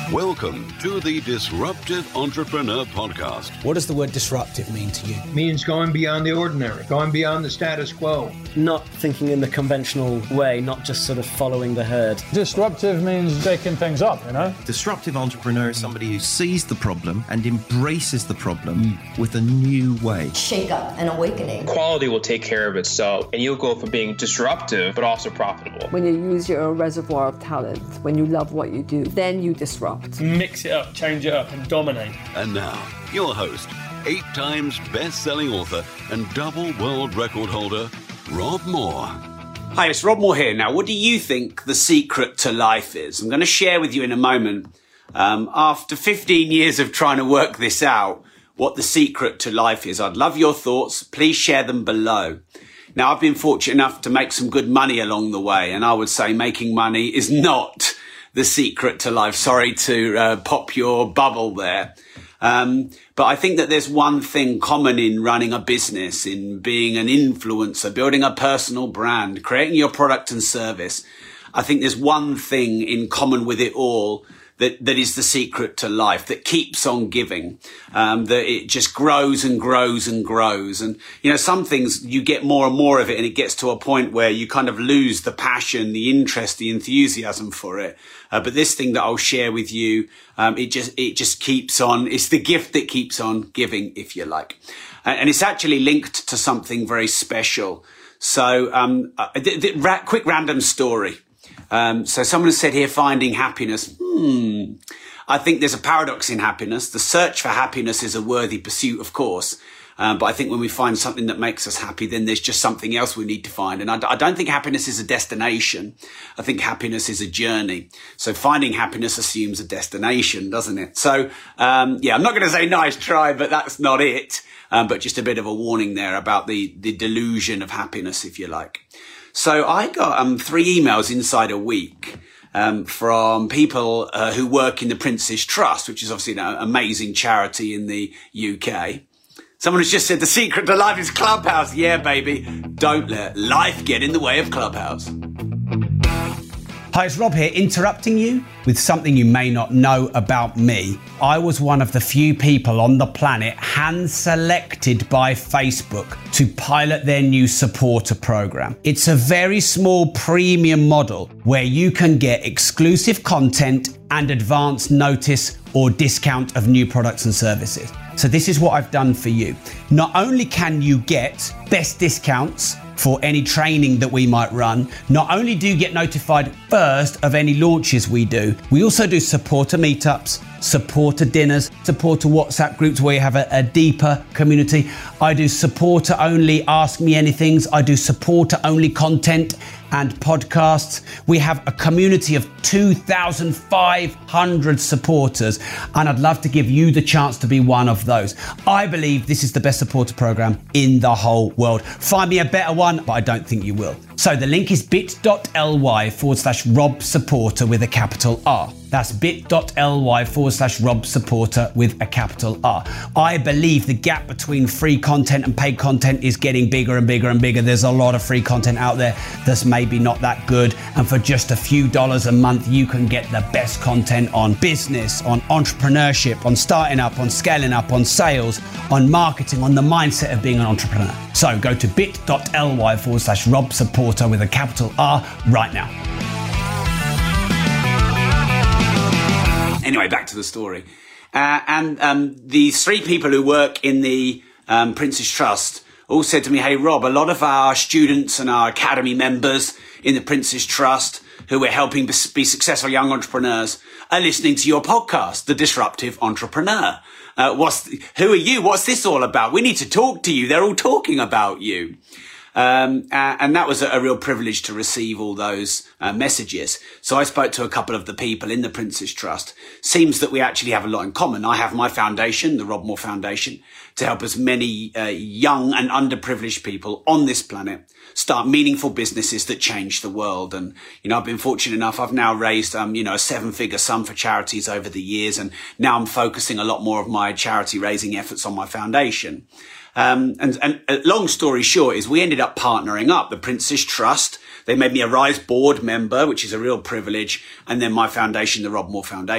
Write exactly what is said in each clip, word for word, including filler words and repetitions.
Welcome to the Disruptive Entrepreneur Podcast. What does the word disruptive mean to you? It means going beyond the ordinary, going beyond the status quo. Not thinking in the conventional way, not just sort of following the herd. Disruptive means shaking things up, you know? Disruptive entrepreneur is somebody who sees the problem and embraces the problem mm. with a new way. Shake up and awakening. Quality will take care of itself, and you'll go from being disruptive, but also profitable. When you use your reservoir of talent, when you love what you do, then you disrupt. Mix it up, change it up, and dominate. And now, your host, eight times best-selling author and double world record holder, Rob Moore. Hi, it's Rob Moore here. Now, what do you think the secret to life is? I'm going to share with you in a moment, um, after fifteen years of trying to work this out, what the secret to life is. I'd love your thoughts. Please share them below. Now, I've been fortunate enough to make some good money along the way, and I would say making money is not the secret to life. Sorry to uh, pop your bubble there. Um, but I think that there's one thing common in running a business, in being an influencer, building a personal brand, creating your product and service. I think there's one thing in common with it all that, that is the secret to life, that keeps on giving, um, that it just grows and grows and grows. And, you know, some things you get more and more of it, and it gets to a point where you kind of lose the passion, the interest, the enthusiasm for it. Uh, but this thing that I'll share with you, um, it just, it just keeps on. It's the gift that keeps on giving, if you like. And, and it's actually linked to something very special. So, um, uh, th- th- ra- quick random story. Um, so someone has said here, finding happiness. Hmm. I think there's a paradox in happiness. The search for happiness is a worthy pursuit, of course. Um, but I think when we find something that makes us happy, then there's just something else we need to find. And I, I don't think happiness is a destination. I think happiness is a journey. So finding happiness assumes a destination, doesn't it? So, um, yeah, I'm not going to say nice try, but that's not it. Um, but just a bit of a warning there about the, the delusion of happiness, if you like. So I got um, three emails inside a week um, from people uh, who work in the Prince's Trust, which is obviously an amazing charity in the U K. Someone has just said the secret to life is Clubhouse. Yeah, baby. Don't let life get in the way of Clubhouse. Hi, it's Rob here, interrupting you with something you may not know about me. I was one of the few people on the planet hand-selected by Facebook to pilot their new supporter program. It's a very small premium model where you can get exclusive content and advance notice or discount of new products and services. So this is what I've done for you. Not only can you get best discounts for any training that we might run, not only do you get notified first of any launches we do, we also do supporter meetups, supporter dinners, supporter WhatsApp groups where you have a, a deeper community. I do supporter only Ask Me Anythings. I do supporter only content and podcasts. We have a community of two thousand five hundred supporters, and I'd love to give you the chance to be one of those. I believe this is the best supporter program in the whole world. Find me a better one, but I don't think you will. So the link is bit.ly forward slash Rob Supporter with a capital R. That's bit.ly forward slash Rob Supporter with a capital R. I believe the gap between free content and paid content is getting bigger and bigger and bigger. There's a lot of free content out there that's maybe not that good. And for just a few dollars a month, you can get the best content on business, on entrepreneurship, on starting up, on scaling up, on sales, on marketing, on the mindset of being an entrepreneur. So go to bit.ly forward slash Rob Supporter with a capital R right now. Anyway, back to the story. Uh, and um, these three people who work in the um, Prince's Trust all said to me, hey, Rob, a lot of our students and our academy members in the Prince's Trust who we're helping be successful young entrepreneurs are listening to your podcast, The Disruptive Entrepreneur. Uh, what's the, who are you? What's this all about? We need to talk to you. They're all talking about you. Um, uh, and that was a, a real privilege to receive all those uh, messages. So I spoke to a couple of the people in the Prince's Trust. Seems that we actually have a lot in common. I have my foundation, the Rob Moore Foundation, to help as many uh, young and underprivileged people on this planet start meaningful businesses that change the world. And, you know, I've been fortunate enough. I've now raised, um, you know, a seven figure sum for charities over the years. And now I'm focusing a lot more of my charity raising efforts on my foundation. Um, and, and uh, long story short is we ended up partnering up. The Prince's Trust, they made me a Rise board member, which is a real privilege. And then my foundation, the Rob Moore Foundation.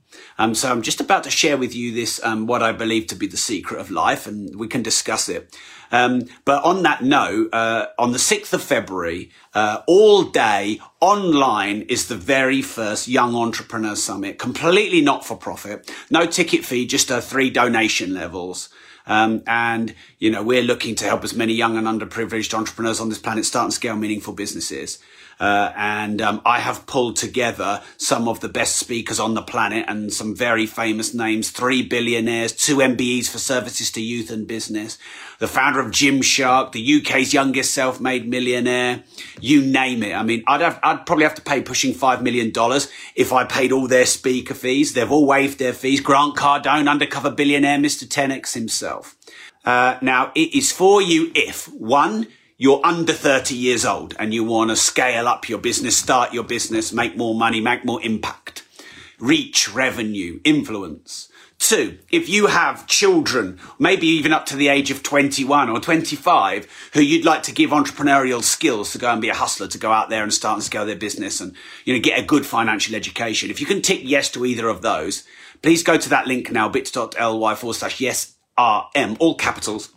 Um, so I'm just about to share with you this, um, what I believe to be the secret of life, and we can discuss it. Um, but on that note, uh, on the sixth of February, uh, all day online is the very first Young Entrepreneur Summit, completely not for profit, no ticket fee, just uh, three donation levels. Um, and, you know, we're looking to help as many young and underprivileged entrepreneurs on this planet start and scale meaningful businesses. Uh, and, um, I have pulled together some of the best speakers on the planet and some very famous names, three billionaires, two M B Es for services to youth and business, the founder of Gymshark, the U K's youngest self-made millionaire, you name it. I mean, I'd have, I'd probably have to pay pushing five million dollars if I paid all their speaker fees. They've all waived their fees. Grant Cardone, undercover billionaire, Mister ten X himself. Uh, now it is for you if one, you're under thirty years old and you want to scale up your business, start your business, make more money, make more impact, reach, revenue, influence. Two, if you have children, maybe even up to the age of twenty-one or twenty-five, who you'd like to give entrepreneurial skills to go and be a hustler, to go out there and start and scale their business and, you know, get a good financial education. If you can tick yes to either of those, please go to that link now, bit.ly forward slash yes R M, all capitals.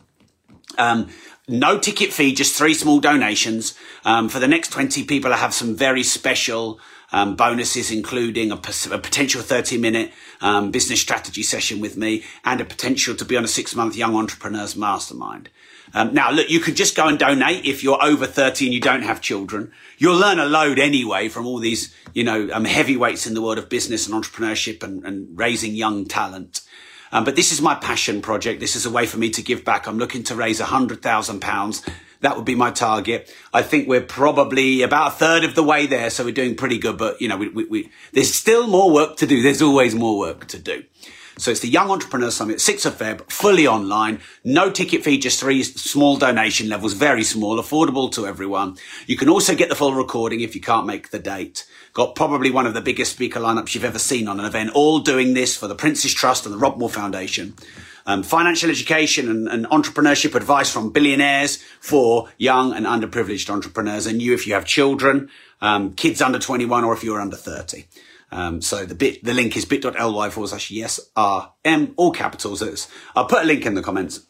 Um, No ticket fee, just three small donations. Um, for the next twenty people, I have some very special um, bonuses, including a, a potential thirty minute um, business strategy session with me and a potential to be on a six month Young Entrepreneurs Mastermind. Um, now, look, you could just go and donate if you're over thirty and you don't have children. You'll learn a load anyway from all these, you know, um, heavyweights in the world of business and entrepreneurship and, and raising young talent. Um, but this is my passion project. This is a way for me to give back. I'm looking to raise one hundred thousand pounds. That would be my target. I think we're probably about a third of the way there, so we're doing pretty good. But, you know, we, we, we, there's still more work to do. There's always more work to do. So it's the Young Entrepreneur Summit, sixth of February, fully online, no ticket fee, just three small donation levels, very small, affordable to everyone. You can also get the full recording if you can't make the date. Got probably one of the biggest speaker lineups you've ever seen on an event, all doing this for the Prince's Trust and the Rob Moore Foundation. Um, financial education and, and entrepreneurship advice from billionaires for young and underprivileged entrepreneurs. And you, if you have children, um, kids under twenty-one, or if you're under thirty. Um, so the bit, the link is bit.ly forward slash yes R M, all capitals. It's, I'll put a link in the comments.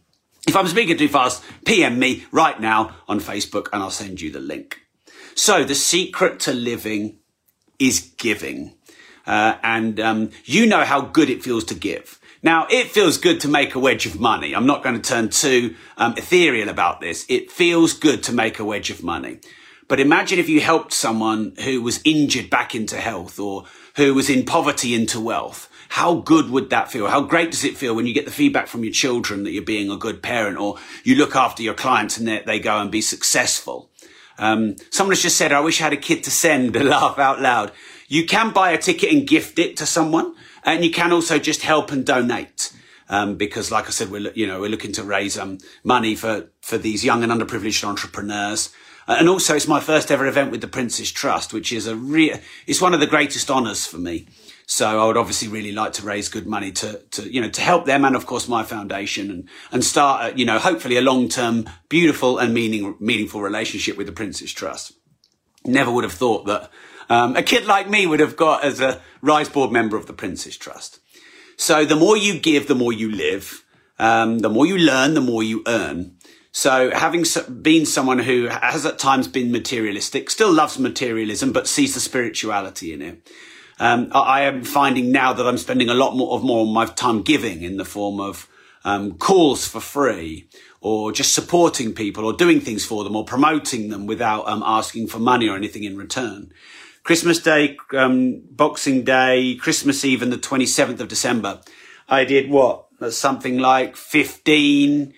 If I'm speaking too fast, P M me right now on Facebook and I'll send you the link. So the secret to living is giving. Uh, and, um, you know how good it feels to give. Now, it feels good to make a wedge of money. I'm not going to turn too, um, ethereal about this. It feels good to make a wedge of money. But imagine if you helped someone who was injured back into health, or who was in poverty into wealth. How good would that feel? How great does it feel when you get the feedback from your children that you're being a good parent, or you look after your clients and they, they go and be successful? Um, someone has just said, I wish I had a kid to send, a laugh out loud. You can buy a ticket and gift it to someone, and you can also just help and donate. Um, because like I said, we're, you know, we're looking to raise, um, money for, for these young and underprivileged entrepreneurs. And also, it's my first ever event with the Prince's Trust, which is a real, it's one of the greatest honours for me. So I would obviously really like to raise good money to, to, you know, to help them and of course my foundation, and, and start, a, you know, hopefully a long-term, beautiful and meaning, meaningful relationship with the Prince's Trust. Never would have thought that, um, a kid like me would have got as a Rise Board member of the Prince's Trust. So the more you give, the more you live. Um, the more you learn, the more you earn. So having been someone who has at times been materialistic, still loves materialism, but sees the spirituality in it. Um, I am finding now that I'm spending a lot more of more of my time giving in the form of um, calls for free, or just supporting people, or doing things for them, or promoting them without um, asking for money or anything in return. Christmas Day, um, Boxing Day, Christmas Eve, and the twenty-seventh of December, I did what? Something like fifteen,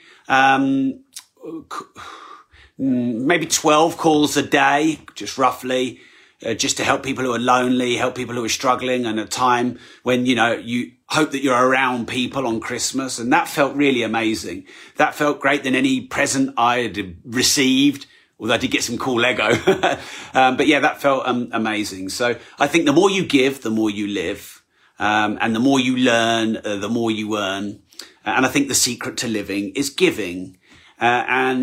um, maybe twelve calls a day, just roughly. Uh, just to help people who are lonely, help people who are struggling, and a time when, you know, you hope that you're around people on Christmas. And that felt really amazing. That felt great than any present I had received, although I did get some cool Lego. um, but yeah, that felt um, amazing. So I think the more you give, the more you live. Um, and the more you learn, uh, the more you earn. And I think the secret to living is giving. Uh, and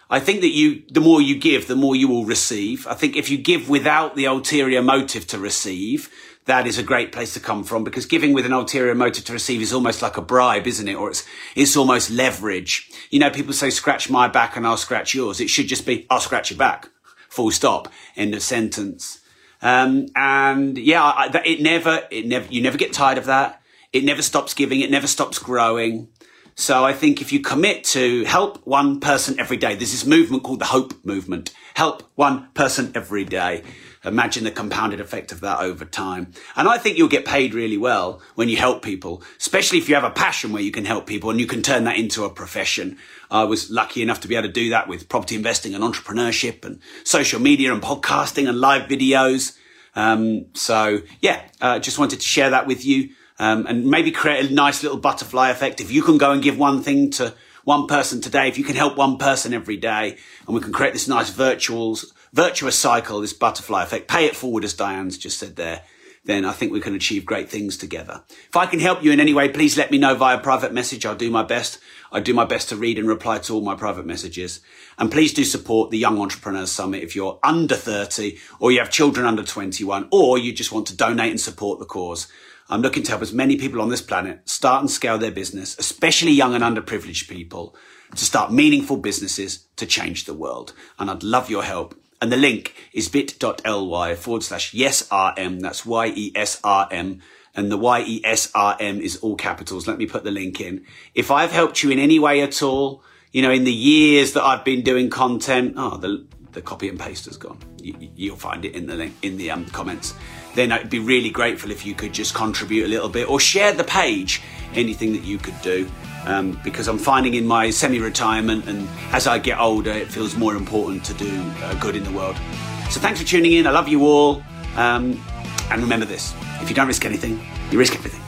I think that you, the more you give, the more you will receive. I think if you give without the ulterior motive to receive, that is a great place to come from, because giving with an ulterior motive to receive is almost like a bribe, isn't it? Or it's, it's almost leverage. You know, people say, scratch my back and I'll scratch yours. It should just be, I'll scratch your back. Full stop. End of sentence. Um, and yeah, I, that, it never, it never, you never get tired of that. It never stops giving. It never stops growing. So I think if you commit to help one person every day, there's this movement called the Hope Movement. Help one person every day. Imagine the compounded effect of that over time. And I think you'll get paid really well when you help people, especially if you have a passion where you can help people and you can turn that into a profession. I was lucky enough to be able to do that with property investing and entrepreneurship and social media and podcasting and live videos. Um, so yeah, uh, just wanted to share that with you. Um, and maybe create a nice little butterfly effect. If you can go and give one thing to one person today, if you can help one person every day, and we can create this nice virtual, virtuous cycle, this butterfly effect, pay it forward, as Diane's just said there, then I think we can achieve great things together. If I can help you in any way, please let me know via private message. I'll do my best. I do my best to read and reply to all my private messages. And please do support the Young Entrepreneurs Summit if you're under thirty, or you have children under twenty-one, or you just want to donate and support the cause. I'm looking to help as many people on this planet start and scale their business, especially young and underprivileged people, to start meaningful businesses to change the world. And I'd love your help. And the link is bit.ly forward slash YesRM. That's Y E S R M. And the Y E S R M is all capitals. Let me put the link in. If I've helped you in any way at all, you know, in the years that I've been doing content, oh, the, the copy and paste has gone. You, you'll find it in the link, in the um, comments. Then I'd be really grateful if you could just contribute a little bit or share the page, anything that you could do. Um, because I'm finding in my semi-retirement and as I get older, it feels more important to do uh, good in the world. So thanks for tuning in. I love you all. Um, and remember this, if you don't risk anything, you risk everything.